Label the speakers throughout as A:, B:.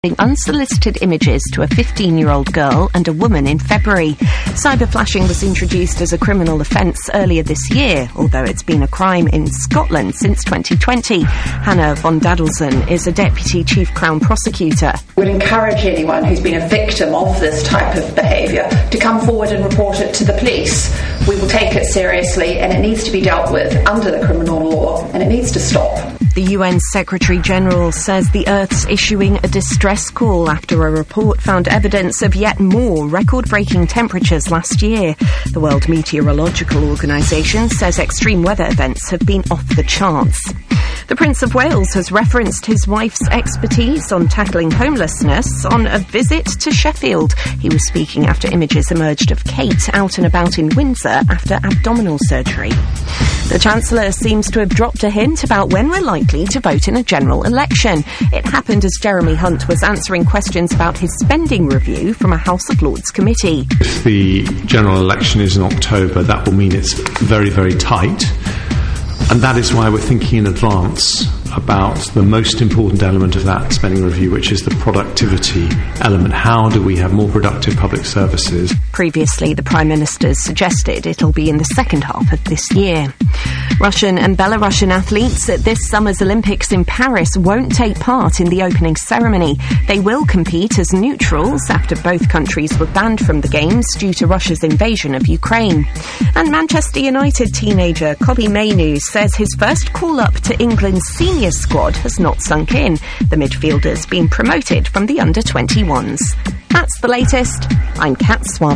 A: unsolicited images to a 15-year-old girl and a woman in February. Cyberflashing was introduced as a criminal offence earlier this year, although it's been a crime in Scotland since 2020. Hannah von Dadelson is a Deputy Chief Crown Prosecutor.
B: Would encourage anyone who's been a victim of this type of behaviour to come forward and report it to the police. We will take it seriously, and it needs to be dealt with under the criminal law, and it needs to stop.
A: The UN Secretary-General says the Earth's issuing a distress call after a report found evidence of yet more record-breaking temperatures last year. The World Meteorological Organisation says extreme weather events have been off the charts. The Prince of Wales has referenced his wife's expertise on tackling homelessness on a visit to Sheffield. He was speaking after images emerged of Kate out and about in Windsor after abdominal surgery. The Chancellor seems to have dropped a hint about when we're likely to vote in a general election. It happened as Jeremy Hunt was answering questions about his spending review from a House of Lords committee.
C: If the general election is in October, that will mean it's very, very tight. And that is why we're thinking in advance about the most important element of that spending review, which is the productivity element. How do we have more productive public services?
A: Previously, the Prime Minister suggested it'll be in the second half of this year. Russian and Belarusian athletes at this summer's Olympics in Paris won't take part in the opening ceremony. They will compete as neutrals after both countries were banned from the Games due to Russia's invasion of Ukraine. And Manchester United teenager Kobbie Mainoo says his first call-up to England's senior squad has not sunk in. The midfielder's been promoted from the under-21s. That's the latest. I'm Kat Suave.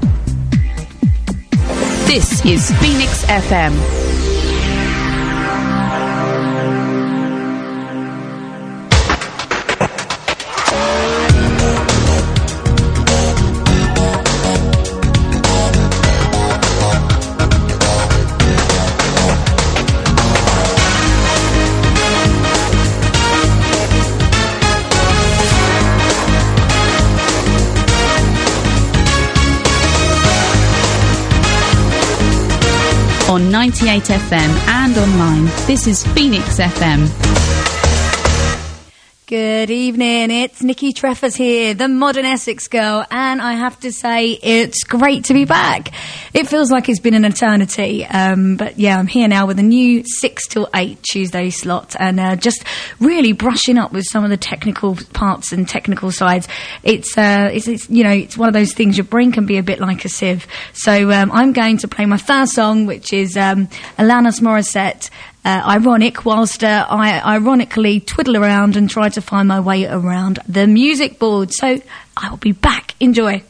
D: This is Phoenix FM. On 98 FM and online, this is Phoenix FM.
E: Good evening, it's Nikki Treffers here, the modern Essex girl, and I have to say it's great to be back. It feels like it's been an eternity, but yeah, I'm here now with a new 6 till 8 Tuesday slot, and just really brushing up with some of the technical parts and technical sides. It's you know, it's one of those things, your brain can be a bit like a sieve. So I'm going to play my first song, which is Alanis Morissette, Ironic, whilst I ironically twiddle around and try to find my way around the music board. So I will be back. Enjoy.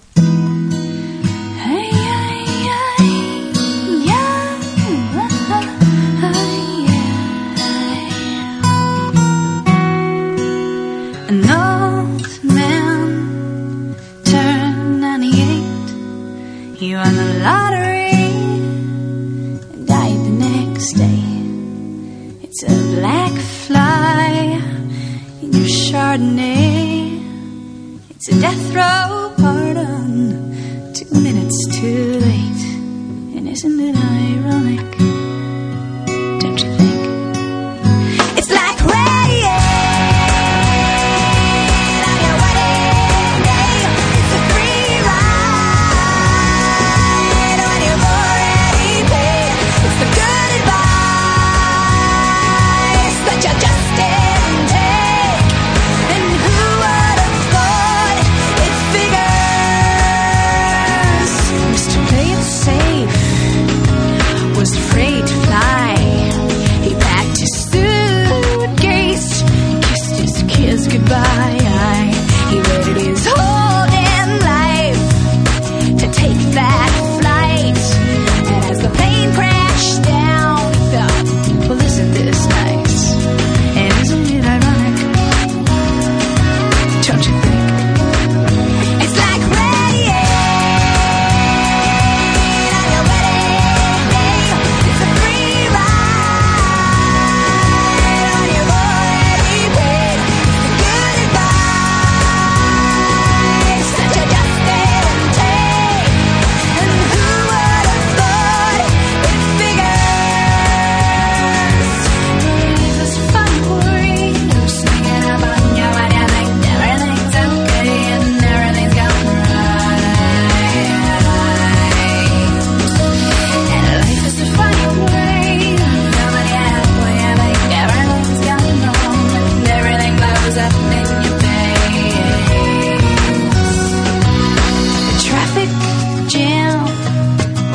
F: An old man turned 98. He won the lottery and died the next day. It's a black fly in your Chardonnay. It's a death row pardon, 2 minutes too late. And isn't it ironic? Don't you think? It's like rain on your wedding day. It's a free ride when you've already paid. It's the good advice that you just didn't take. And who would have thought it figures? Mr. Play It Safe was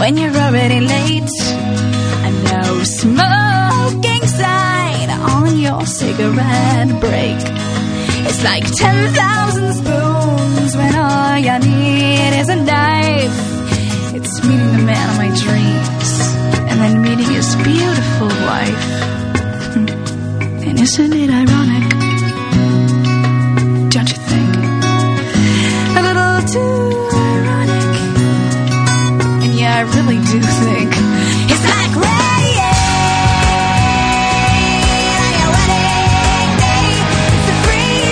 F: when you're already late. And no smoking sign on your cigarette break. It's like 10,000 spoons when all you need is a knife. It's meeting the man of my dreams and then meeting his beautiful wife. And isn't it ironic? Don't you think? A little too ironic. And yeah, I really do think it's like rain on your wedding day. It's a free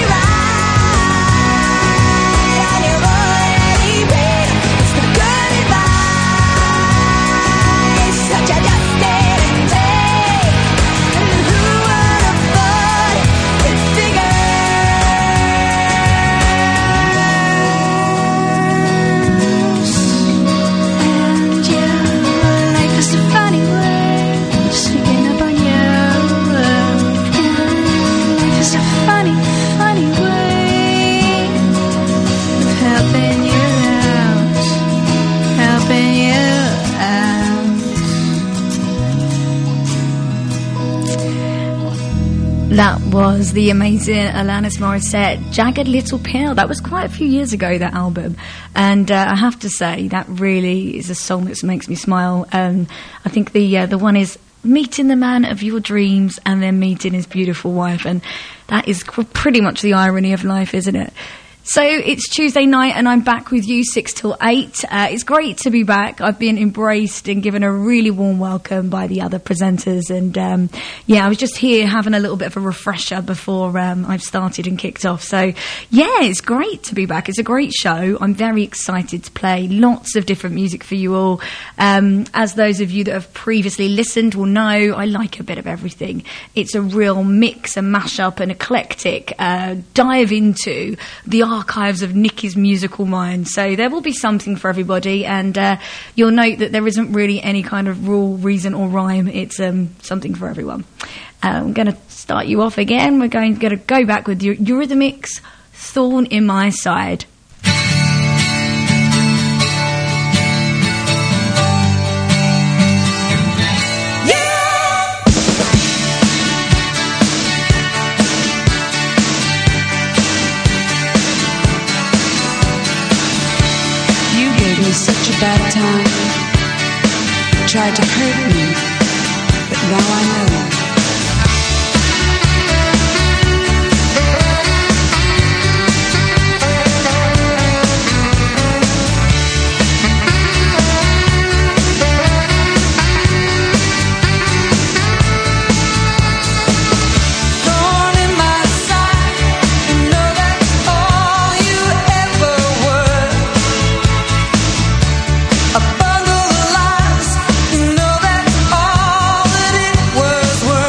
F: ride on your holy way. It's the good advice that you just didn't take. And who would have thought it's bigger? And yeah, life is a funny way sneaking up on you. Life is a funny, funny way of helping you out, helping you out.
E: That was the amazing Alanis Morissette, Jagged Little Pill. That was quite a few years ago, that album. And I have to say, that really is a song that makes me smile. I think the one is meeting the man of your dreams and then meeting his beautiful wife. And that is pretty much the irony of life, isn't it? So it's Tuesday night and I'm back with you 6 till 8. It's great to be back. I've been embraced and given a really warm welcome by the other presenters. And I was just here having a little bit of a refresher before I've started and kicked off. So yeah, it's great to be back. It's a great show. I'm very excited to play lots of different music for you all. As those of you that have previously listened will know, I like a bit of everything. It's a real mix, a mashup, an eclectic dive into the archives of Nikki's musical mind. So there will be something for everybody, and you'll note that there isn't really any kind of rule, reason or rhyme. It's something for everyone. I'm going to start you off again. We're going to go back with Eurythmics, Thorn in My Side.
F: Such a bad time. Tried to hurt me, but now I know.
G: A bundle of lies, you know that's all that it was worth.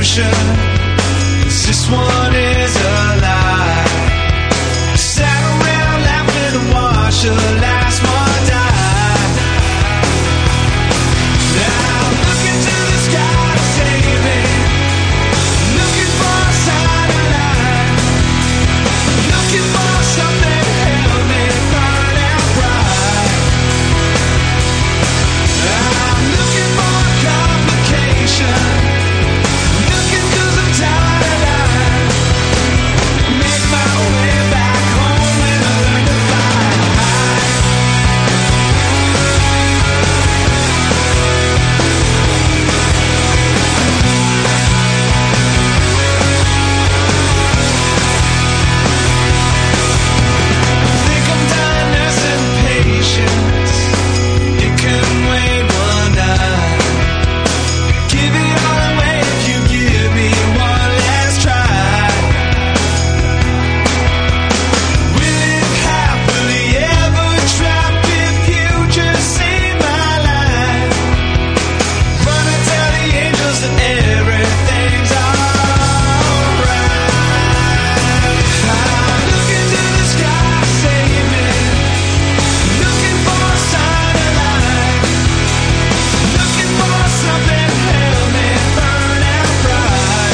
G: nation. 'Cause this one is a lie. Sat around laughing and watched the last one die. Now I'm looking to the sky to save me. Looking for a sign of life. Looking for something to help me burn out bright. I'm looking for a complication. Looking 'cause I'm tired of lying. Make my way back home when I learn to fly. Think I'm done nursing patience. It couldn't wait one night. Give it all away if you give me one last try. We live happily ever trapped if you just save my life. Run and tell the angels that everything's alright. I'm looking to the sky to save me. Looking for a sign of life. Looking for something to help me burn out bright.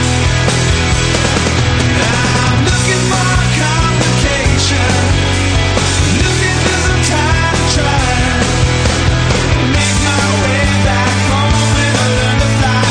G: I'm looking for a complication. Looking 'cause I'm tired of trying. Make my way back home when I learn to fly.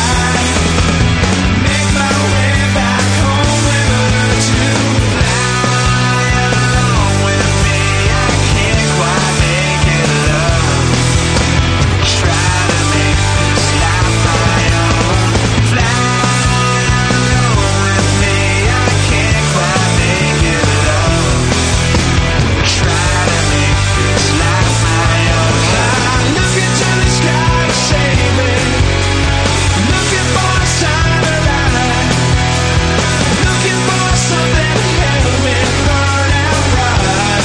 G: Make my way back home when I learn to fly. Along with me, I can't quite make it up. Try to make this life my own. Fly along with me, I can't quite make it up. Try to make this life my own. I'm looking to the sky to save me. Looking for a sign of life. Looking for something to help me burn out bright.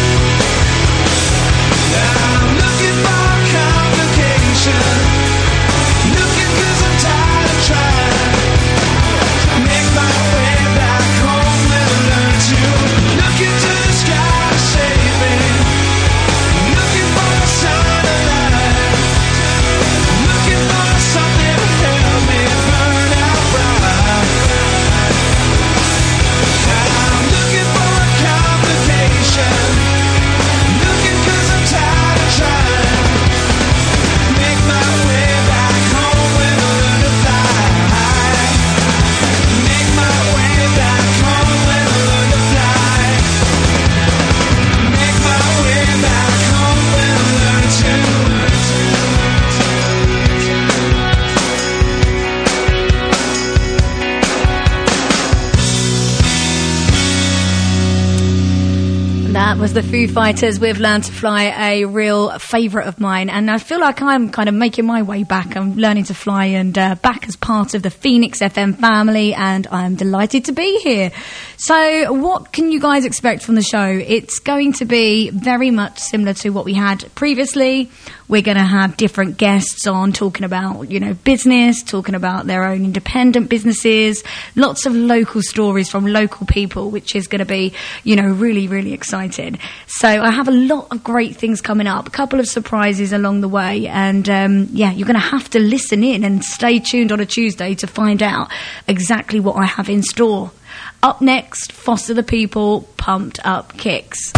G: I'm looking for a complication. Looking 'cause I'm tired of trying. Make my way back home when I learn to. Looking to the sky to save me. Looking for a sign of life. Looking for something to help me burn out bright. I'm looking for a complication. Looking 'cause I'm tired of trying. Make my way back home when I learn to fly. Make my way back home when I learn to fly. Make my way back home when I learn to.
E: That was the Foo Fighters with Learn to Fly, a real favourite of mine. And I feel like I'm kind of making my way back. I'm learning to fly and back as part of the Phoenix FM family, and I'm delighted to be here. So what can you guys expect from the show? It's going to be very much similar to what we had previously. We're going to have different guests on talking about, business, talking about their own independent businesses, lots of local stories from local people, which is going to be, really, really exciting. So I have a lot of great things coming up, a couple of surprises along the way. And, you're going to have to listen in and stay tuned on a Tuesday to find out exactly what I have in store. Up next, Foster the People, Pumped Up Kicks.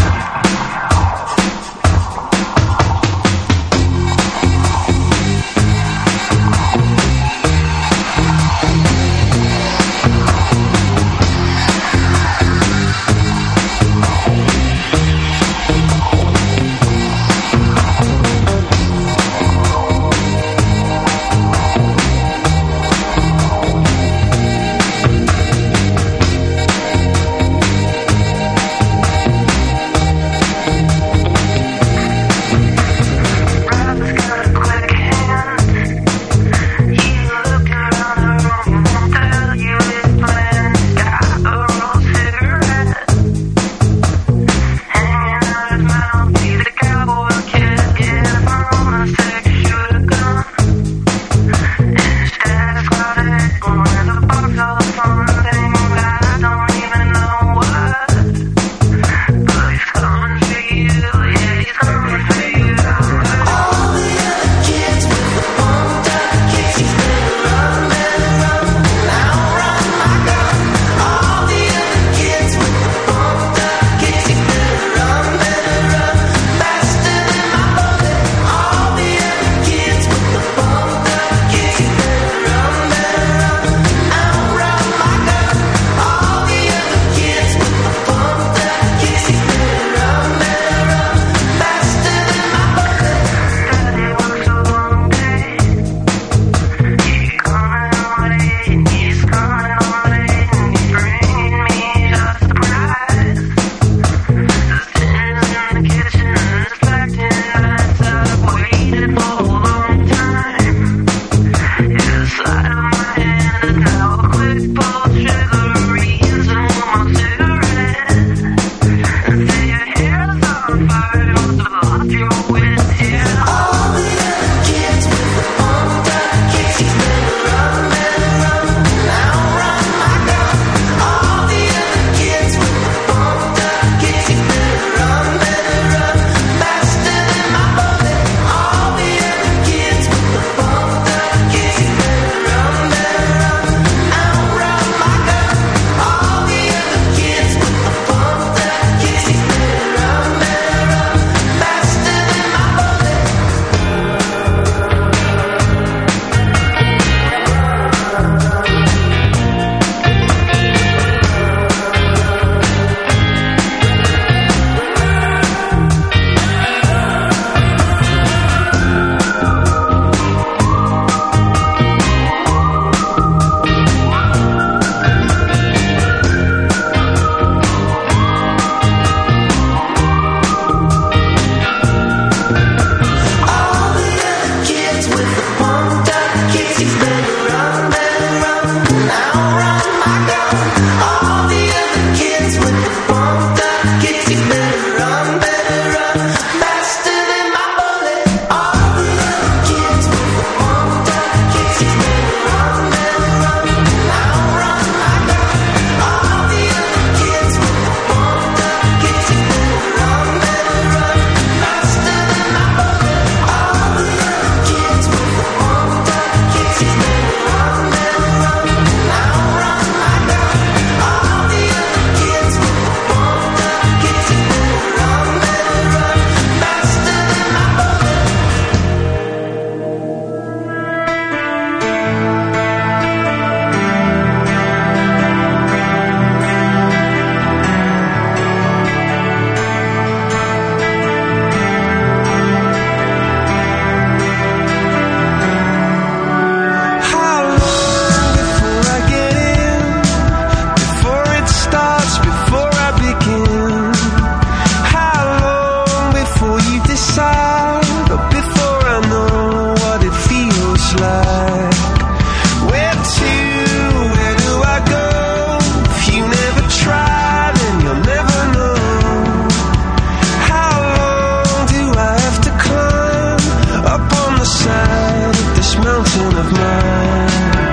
G: start, but before I know what it feels like. Where to, where do I go? If you never try, then you'll never know. How long do I have to climb up on the side of this mountain of mine?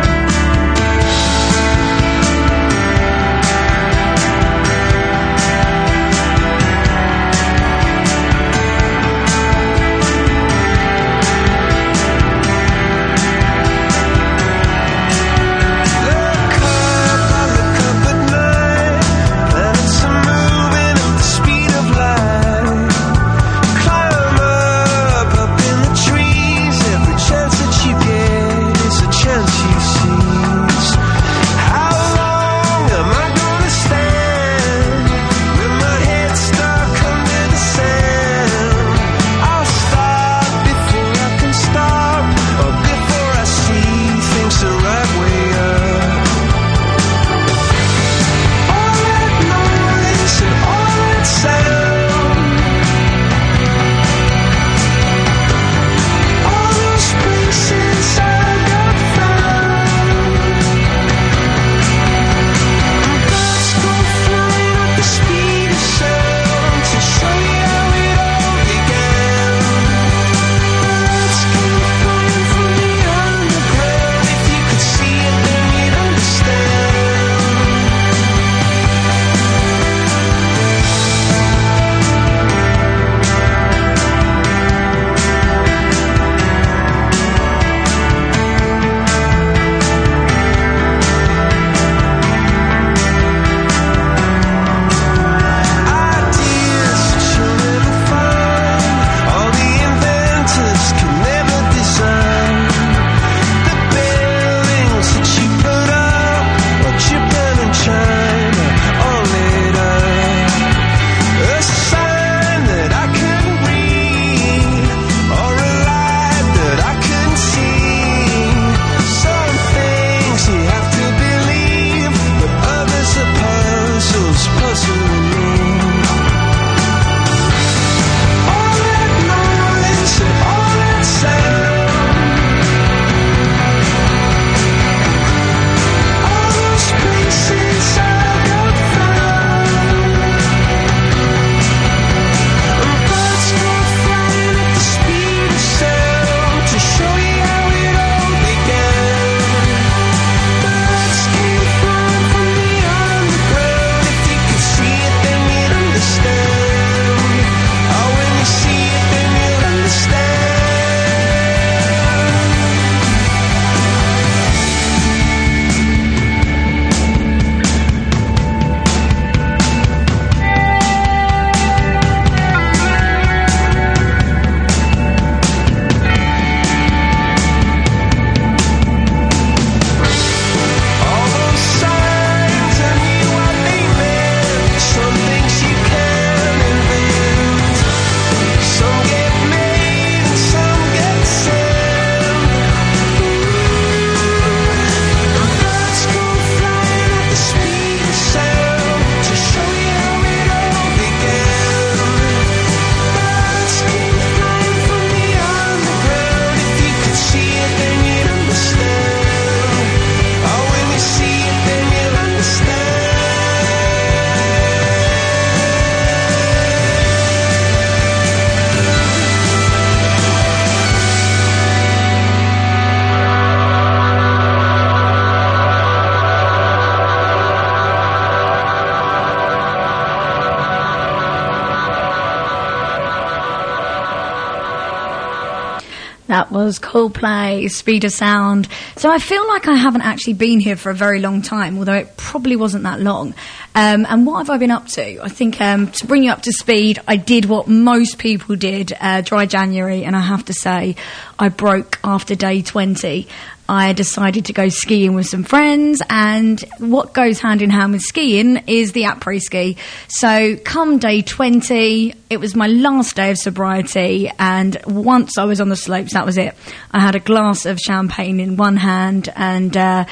E: That was Coldplay, Speed of Sound. So I feel like I haven't actually been here for a very long time, although it probably wasn't that long. And what have I been up to? I think to bring you up to speed, I did what most people did, dry January, and I have to say I broke after day 20. I decided to go skiing with some friends, and what goes hand in hand with skiing is the après-ski. So come day 20, it was my last day of sobriety, and once I was on the slopes, that was it. I had a glass of champagne in one hand and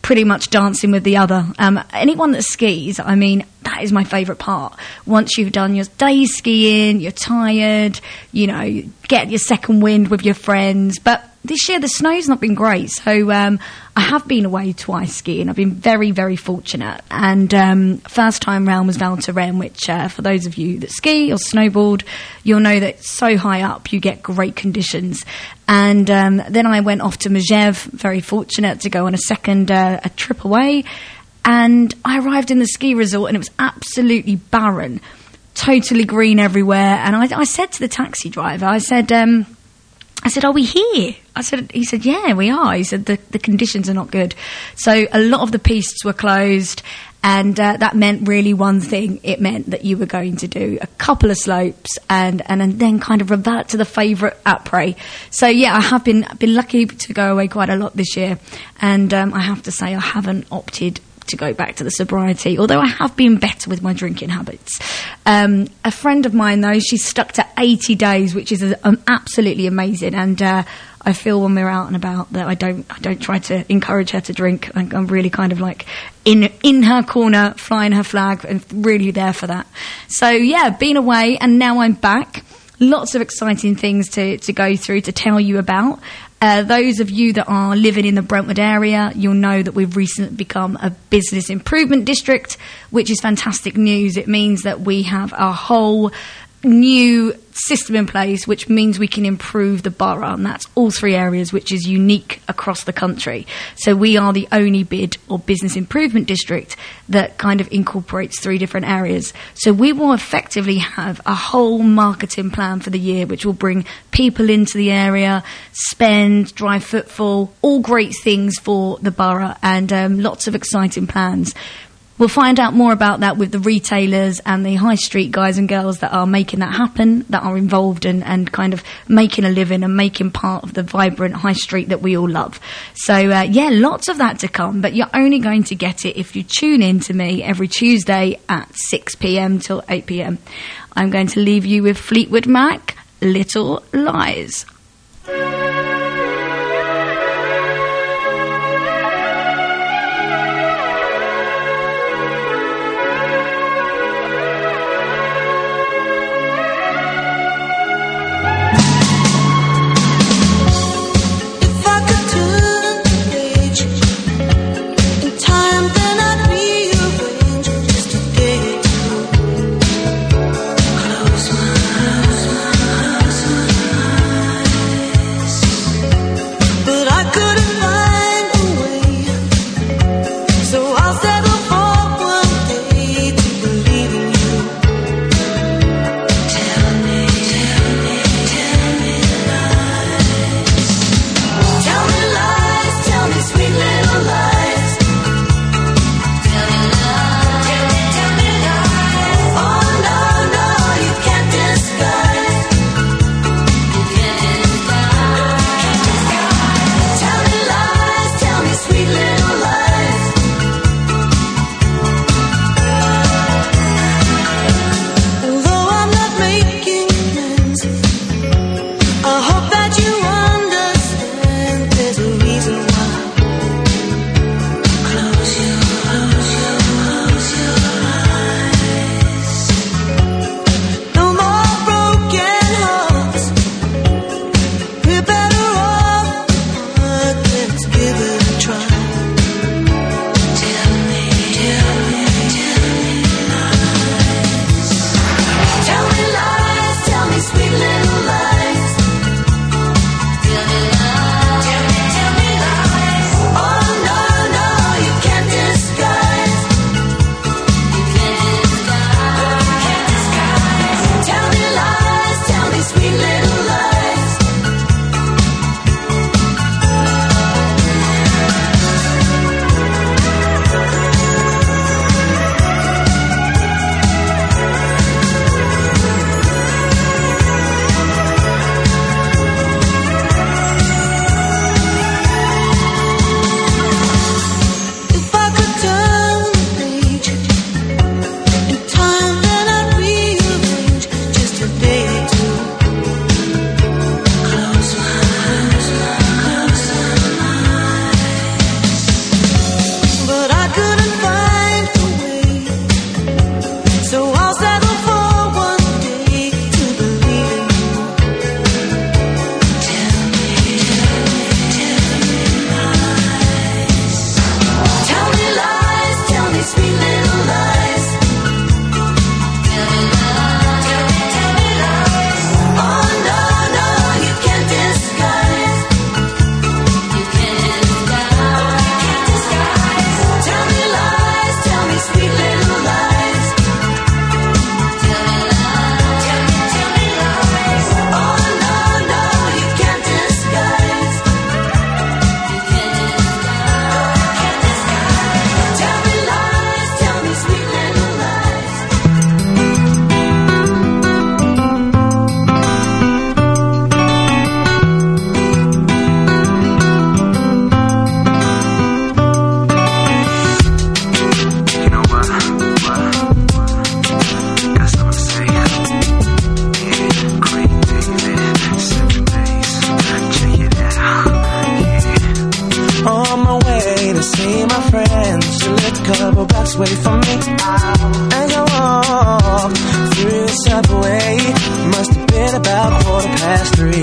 E: pretty much dancing with the other. Anyone that skis, I mean, that is my favourite part. Once you've done your day skiing, you're tired, you know, you get your second wind with your friends. But this year the snow's not been great, so I have been away twice skiing. I've been very, very fortunate. And first time round was Val Thorens, which for those of you that ski or snowboard, you'll know that so high up you get great conditions. And then I went off to Megève, very fortunate to go on a second a trip away. And I arrived in the ski resort and it was absolutely barren, totally green everywhere. And I said to the taxi driver, I said, are we here? He said, yeah, we are. He said, the conditions are not good. So a lot of the pistes were closed, and that meant really one thing. It meant that you were going to do a couple of slopes and then kind of revert to the favourite après. So yeah, I have been lucky to go away quite a lot this year, and I have to say I haven't opted to go back to the sobriety, although I have been better with my drinking habits. A friend of mine, though, she's stuck to 80 days, which is absolutely amazing, and I feel when we're out and about that I don't try to encourage her to drink. I'm really kind of like in her corner, flying her flag, and really there for that. So yeah, been away and now I'm back. Lots of exciting things to go through, to tell you about. Those of you that are living in the Brentwood area, you'll know that we've recently become a business improvement district, which is fantastic news. It means that we have a whole new system in place, which means we can improve the borough, and that's all three areas, which is unique across the country. So we are the only bid or business improvement district that kind of incorporates three different areas. So we will effectively have a whole marketing plan for the year, which will bring people into the area, spend, drive footfall, all great things for the borough, and lots of exciting plans. We'll find out more about that with the retailers and the high street guys and girls that are making that happen, that are involved and kind of making a living and making part of the vibrant high street that we all love. So, yeah, lots of that to come, but you're only going to get it if you tune in to me every Tuesday at 6 p.m. till 8 p.m. I'm going to leave you with Fleetwood Mac, Little Lies.
F: Close my eyes.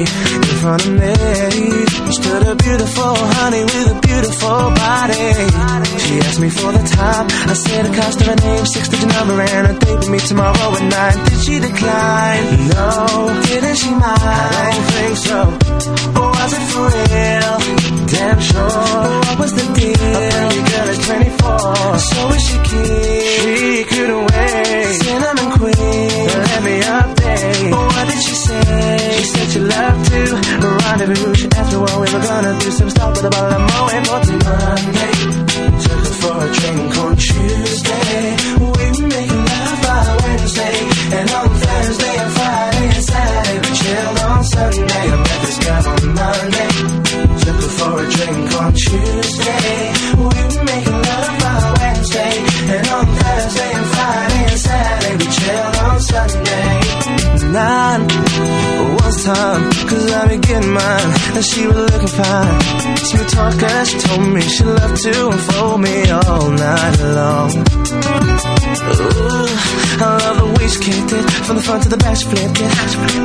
G: in front of me stood a beautiful honey with a beautiful body. She asked me for the time. I said the cost of her name, 6-digit number, and a date with me tomorrow at 9. Did she decline? No. Didn't she mind? I don't think so. Or was it for real? Damn sure. What was the deal? A pretty girl is 24, so is she keen? She couldn't wait. Cinnamon queen, let me update. What did she say? She said she loved to rendezvous. She asked me what we were gonna do. Some stuff with a bottle of Moet for Monday. Took her for a drink on Tuesday. We were making love by Wednesday, and on Thursday and Friday and Saturday we chilled on Sunday. I met this guy on Monday. Took her for a drink on Tuesday. We were making love by Wednesday, and on Thursday and Friday and Saturday we chilled on Sunday. 9 was time, 'cause I be getting mine, and she was looking fine. Smooth talker, she told me she loved to unfold me all night long. Ooh, I love the way she kicked it, from the front to the back she flipped it.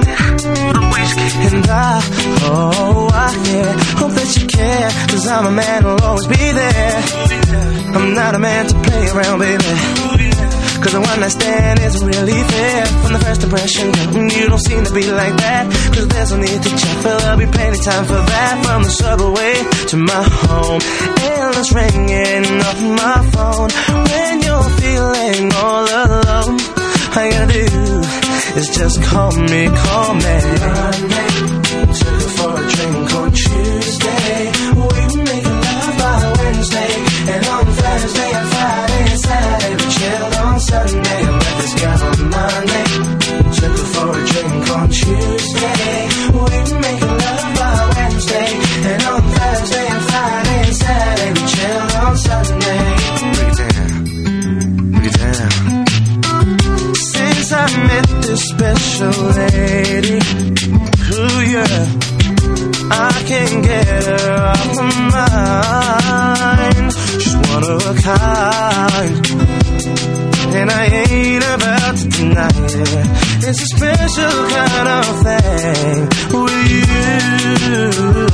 G: And yeah, hope that you care, 'cause I'm a man who'll always be there. I'm not a man to play around, baby, 'cause the one I stand is really fair. From the first impression, you don't seem to be like that, 'cause there's no need to check, but there'll be plenty time for that. From the subway to my home, endless ringing off my phone. When you're feeling all alone, all you gotta do is just call me. Monday, took her for a drink on Tuesday. We were making love by Wednesday, and on Thursday and Friday and Saturday we chilled on Sunday. I met this guy on Monday. Took her for a drink on Tuesday. We were making love by Wednesday, and on Thursday and Friday and Saturday we chilled on Sunday. Break it down. Since I met this special lady, ooh yeah, I can't get her off my mind. She's one of a kind, and I ain't about to deny it. It's a special kind of thing with you.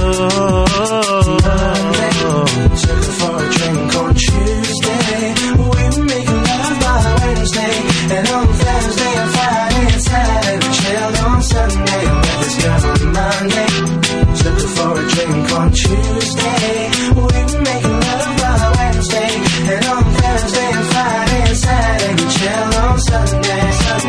G: Monday, took her for a drink on Tuesday. We were making love by Wednesday, and on Thursday and Friday and Saturday we chilled on Sunday. I met this girl on Monday. Took her for a drink on Tuesday. We were making love by Wednesday, and on Thursday and Friday and Saturday we chilled on Sunday.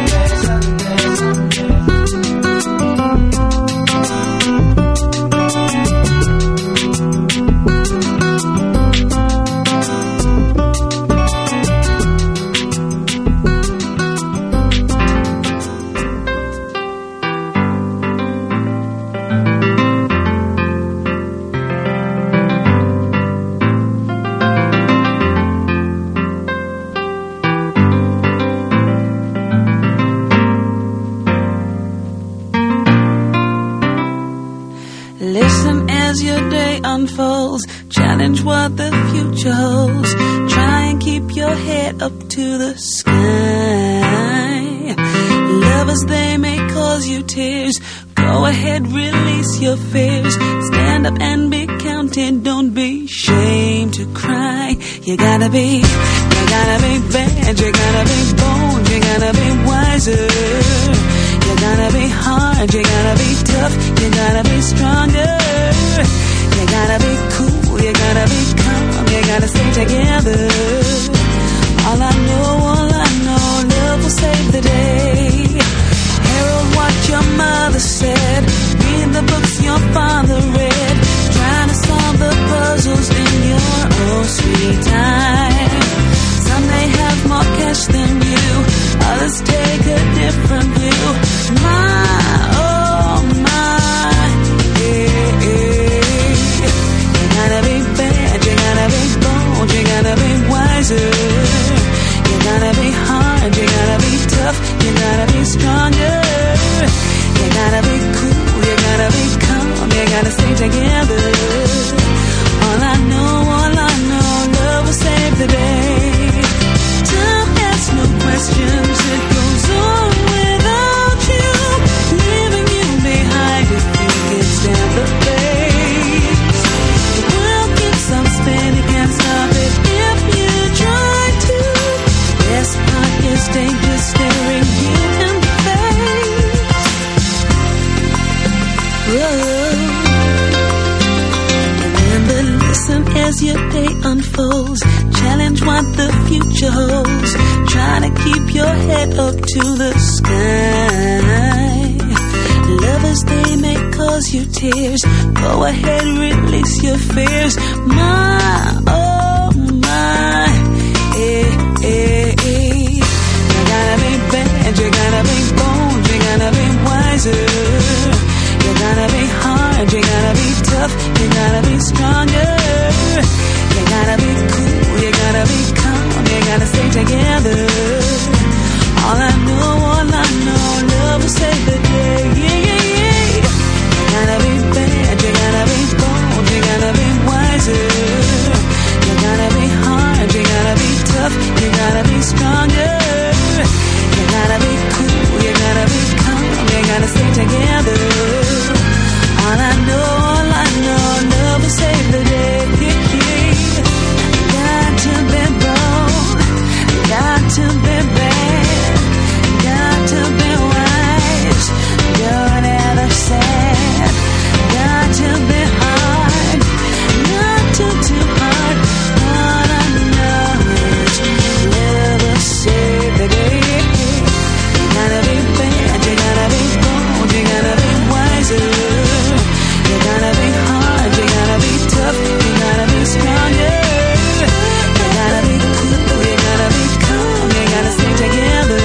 F: Unfolds, challenge what the future holds. Try and keep your head up to the sky. Lovers, they may cause you tears. Go ahead, release your fears. Stand up and be counted. Don't be ashamed to cry. You gotta be bad. You gotta be bold. You gotta be wiser. You gotta be hard. You gotta be tough. You gotta be stronger. You gotta be cool, you gotta be calm, you gotta stay together. All I know, love will save the day. Herald what your mother said, read the books your father read, trying to solve the puzzles in your own sweet time. Some may have more cash than you, others take a different view. You gotta be wiser. You gotta be hard. You gotta be tough. You gotta be stronger. You gotta be cool. You gotta be calm. You gotta stay together. All I know, love will Remember, listen as your day unfolds. Challenge what the future holds. Try to keep your head up to the sky. Lovers, they may cause you tears. Go ahead, release your fears. My, oh my, You gotta be bad, you gotta be bold, you gotta be wiser. You gotta be hard, you gotta be tough, you gotta be stronger. You gotta be cool, you gotta be calm, you gotta stay together. All I know, love will save the day. You gotta be bad, you gotta be bold, you gotta be wiser. You gotta be hard, you gotta be tough, you gotta be stronger. You gotta be cool, you gotta be calm, you gotta stay together. All I know, love will save the day. Got to be bold, got to be bad, got to be wise, don't ever sad. Got to be hard, not too hard. All I know is love will save the day. You gotta be bad, you gotta be bold, you gotta be wiser. You gotta be hard, you gotta be tough, you gotta be stronger. You gotta be cool, you gotta be calm, you gotta stay together.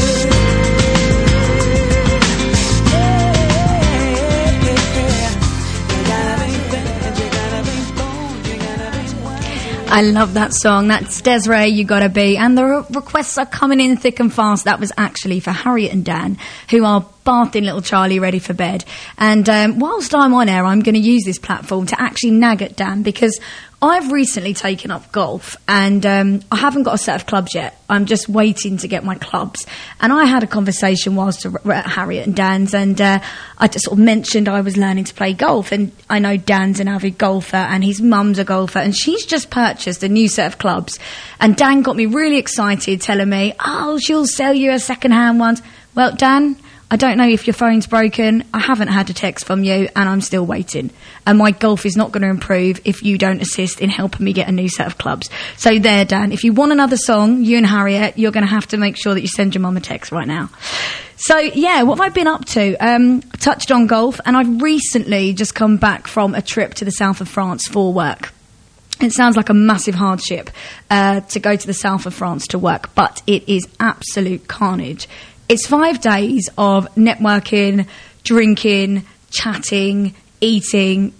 E: I love that song. That's Desiree, You Gotta Be. And the requests are coming in thick and fast. That was actually for Harriet and Dan, who are bathing little Charlie ready for bed. And whilst I'm on air, I'm going to use this platform to actually nag at Dan, because I've recently taken up golf, and I haven't got a set of clubs yet. I'm just waiting to get my clubs. And I had a conversation whilst at Harriet and Dan's, and I just sort of mentioned I was learning to play golf. And I know Dan's an avid golfer, and his mum's a golfer, and she's just purchased a new set of clubs. And Dan got me really excited, telling me, oh, she'll sell you a second-hand one. Well, Dan, I don't know if your phone's broken. I haven't had a text from you, and I'm still waiting. And my golf is not going to improve if you don't assist in helping me get a new set of clubs. So there, Dan, if you want another song, you and Harriet, you're going to have to make sure that you send your mum a text right now. So, yeah, what have I been up to? Touched on golf, and I've recently just come back from a trip to the south of France for work. It sounds like a massive hardship to go to the south of France to work, but it is absolute carnage. It's 5 days of networking, drinking, chatting, eating.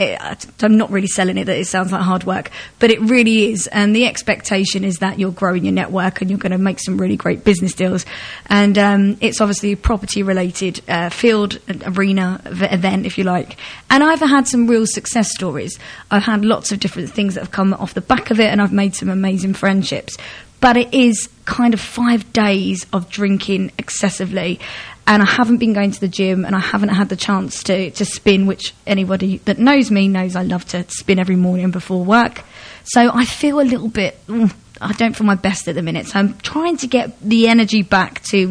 E: I'm not really selling it that it sounds like hard work, but it really is. And the expectation is that you're growing your network and you're going to make some really great business deals. And it's obviously a property-related field, arena event, if you like. And I've had some real success stories. I've had lots of different things that have come off the back of it, and I've made some amazing friendships. But it is kind of 5 days of drinking excessively, and I haven't been going to the gym, and I haven't had the chance to spin, which anybody that knows me knows I love to spin every morning before work. So I feel a little bit, I don't feel my best at the minute, so I'm trying to get the energy back to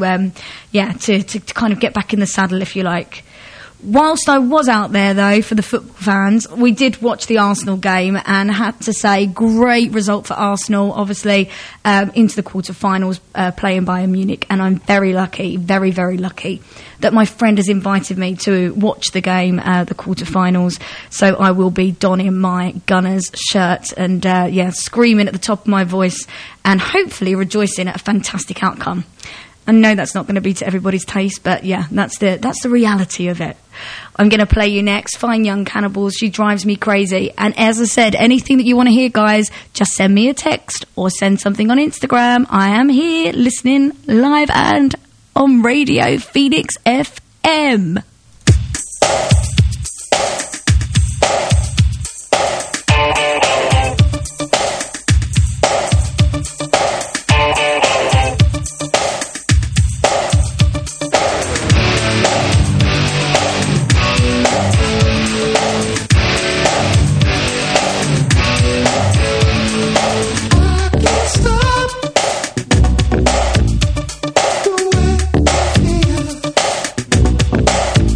E: kind of get back in the saddle, if you like. Whilst I was out there, though, for the football fans, we did watch the Arsenal game, and I had to say, great result for Arsenal, obviously, into the quarterfinals, playing Bayern Munich. And I'm very lucky, very, very lucky, that my friend has invited me to watch the game, the quarterfinals. So I will be donning my Gunners shirt and, screaming at the top of my voice and hopefully rejoicing at a fantastic outcome. I know that's not going to be to everybody's taste, but yeah, that's the reality of it. I'm going to play you next, Fine Young Cannibals, She Drives Me Crazy. And as I said, anything that you want to hear, guys, just send me a text or send something on Instagram. I am here listening live and on Radio Phoenix FM.
G: Stop.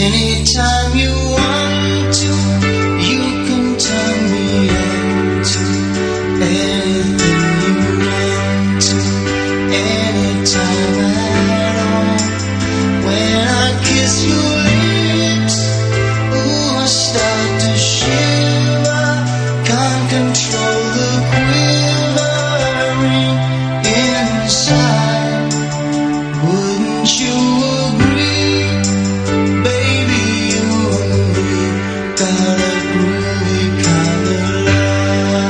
H: Anytime you want to, you can turn me on to anything you want to, anytime at all. When I kiss your lips, ooh, I start to shiver. Can't control the quivering inside. Wouldn't you agree, baby? You and me got a groovy kind of love.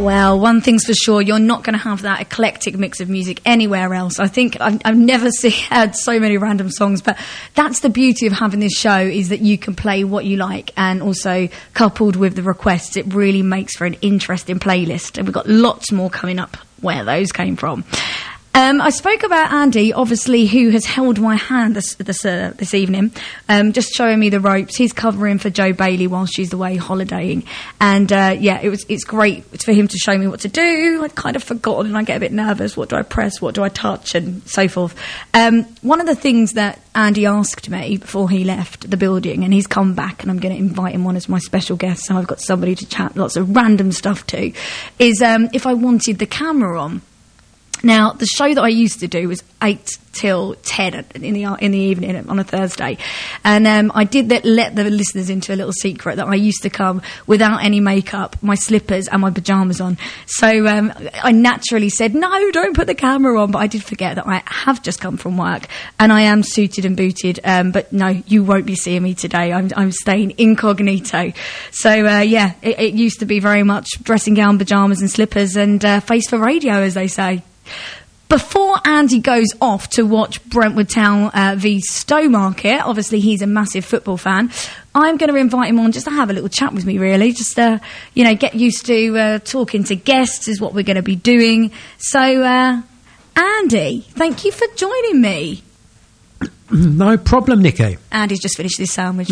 E: Well, one thing's for sure, you're not going to have that eclectic mix of music anywhere else. I think I've never had so many random songs, but that's the beauty of having this show, is that you can play what you like, and also coupled with the requests, it really makes for an interesting playlist. And we've got lots more coming up where those came from. I spoke about Andy, obviously, who has held my hand this evening, just showing me the ropes. He's covering for Jo Bailey while she's away holidaying. And, it's great for him to show me what to do. I'd kind of forgotten, and I get a bit nervous. What do I press? What do I touch? And so forth. One of the things that Andy asked me before he left the building, and he's come back, and I'm going to invite him on as my special guest, so I've got somebody to chat lots of random stuff to, is if I wanted the camera on. Now, the show that I used to do was 8 till 10 in the evening on a Thursday. And I did let the listeners into a little secret that I used to come without any makeup, my slippers and my pyjamas on. So I naturally said, no, don't put the camera on. But I did forget that I have just come from work and I am suited and booted. But no, you won't be seeing me today. I'm staying incognito. So, it used to be very much dressing gown, pyjamas and slippers and face for radio, as they say. Before Andy goes off to watch Brentwood Town v Stowmarket, obviously he's a massive football fan, I'm going to invite him on just to have a little chat with me, really. Just, get used to talking to guests is what we're going to be doing. So, Andy, thank you for joining me.
I: No problem, Nikki.
E: Andy's just finished his sandwich.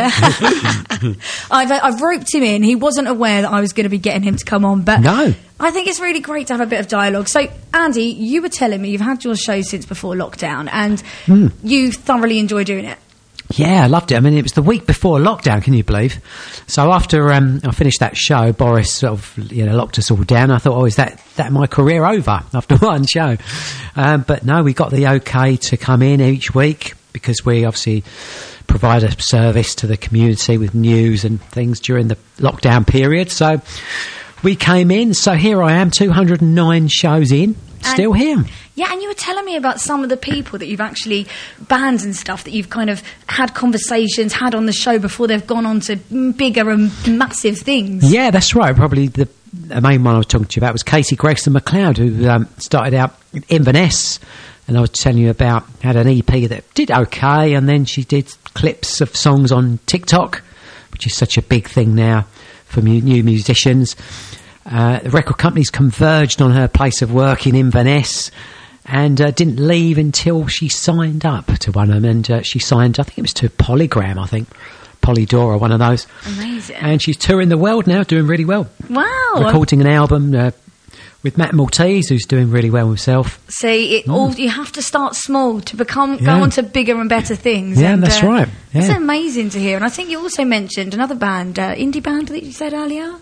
E: I've roped him in. He wasn't aware that I was going to be getting him to come on, but
I: no.
E: I think it's really great to have a bit of dialogue. So, Andy, you were telling me you've had your show since before lockdown, and you thoroughly enjoy doing it.
I: Yeah, I loved it. I mean, it was the week before lockdown, can you believe? So after I finished that show, Boris sort of locked us all down. I thought, is that my career over after one show? But no, we got the okay to come in each week because we obviously provide a service to the community with news and things during the lockdown period. So we came in. So here I am, 209 shows in, still here.
E: Yeah, and you were telling me about some of the people that you've actually, bands and stuff, that you've kind of had conversations, had on the show before they've gone on to bigger and massive things. Yeah,
I: that's right. Probably the main one I was talking to you about was Casey Gregson McLeod, who started out in Inverness. And I was telling you about, had an EP that did okay, and then she did clips of songs on TikTok, which is such a big thing now for new musicians. The record companies converged on her place of work in Inverness, and didn't leave until she signed up to one of them. And she signed, I think it was to Polygram, Polydor, one of those.
E: Amazing.
I: And she's touring the world now, doing really well.
E: Wow.
I: Recording an album with Matt Maltese, who's doing really well himself.
E: See, you have to start small to go on to bigger and better things.
I: Yeah,
E: and,
I: that's right. Yeah.
E: It's amazing to hear. And I think you also mentioned another band, indie band that you said earlier.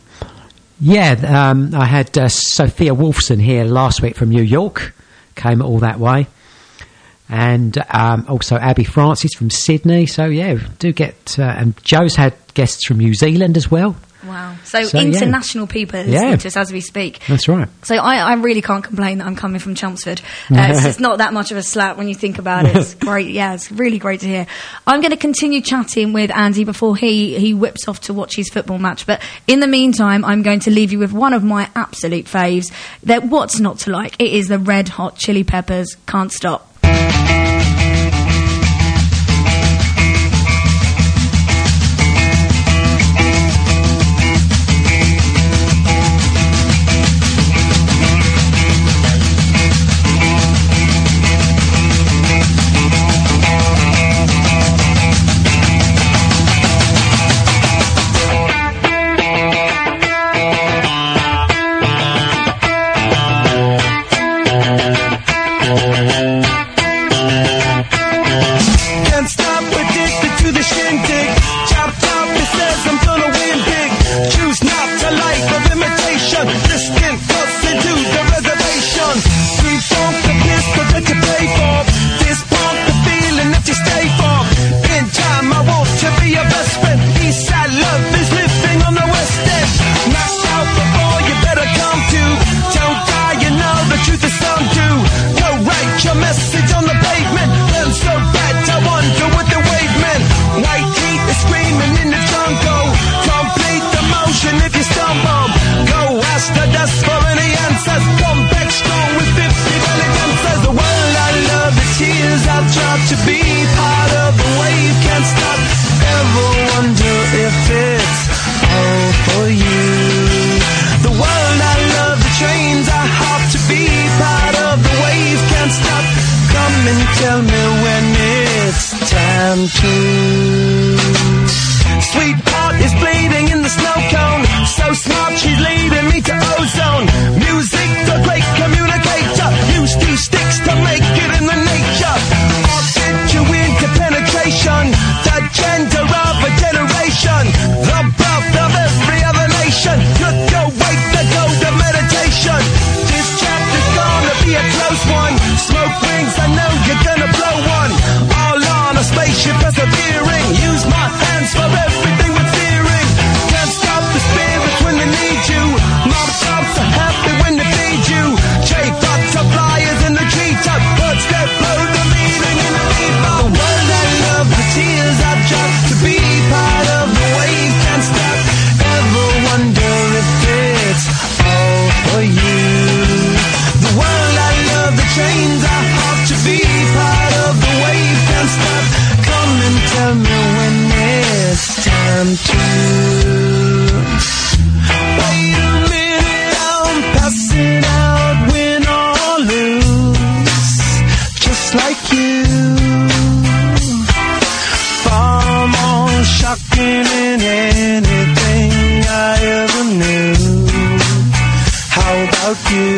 I: Yeah, I had Sophia Wolfson here last week from New York, came all that way. And also Abby Francis from Sydney. So, yeah, do get... and Joe's had guests from New Zealand as well.
E: Wow. So international people are listening to us as we speak.
I: That's right.
E: So I really can't complain that I'm coming from Chelmsford. It's not that much of a slap when you think about it. It's great. Yeah, it's really great to hear. I'm going to continue chatting with Andy before he whips off to watch his football match. But in the meantime, I'm going to leave you with one of my absolute faves. What's not to like? It is the Red Hot Chili Peppers, Can't Stop.
H: White heat is screaming in the jungle. too. Sweetheart is bleeding in the snow cone. So smart, she's leading me to ozone. Music, the great communicator. Use these sticks to make it in the nature. I'll get you into penetration. The gender of a generation. The birth of every other nation. Could go wait to go to meditation. This chapter's gonna be a close one. Smoke rings, I know you're gonna blow one. All on a spaceship persevering. Use my hands for everything but fearing. Can't stop the spirits when they need you. Mob shops are happy when they feed you. J-butterflies in the treetop. Birds that blow the meaning in the meatball. The world I love, the tears I drop. To be part of the wave can't stop. Ever wonder if it's all for you? The world I love, the chains I hop. To be part of the wave can't stop. Come and tell me when it's time to. Wait a minute, I'm passing out, win or lose, just like you. Far more shocking than anything I ever knew. How about you?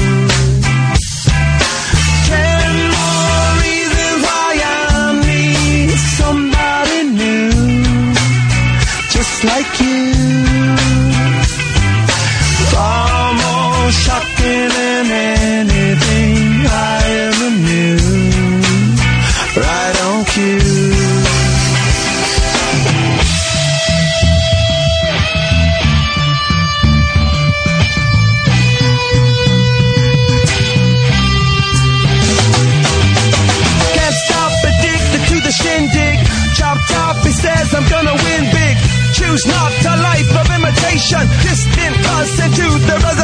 H: 10 more reasons why I need somebody new, just like you. Far more shocking than anything I ever knew. Right on cue. Can't stop, addicted to the shindig. Chop top, he says I'm gonna win big. Choose not a life of imitation. Distant us into the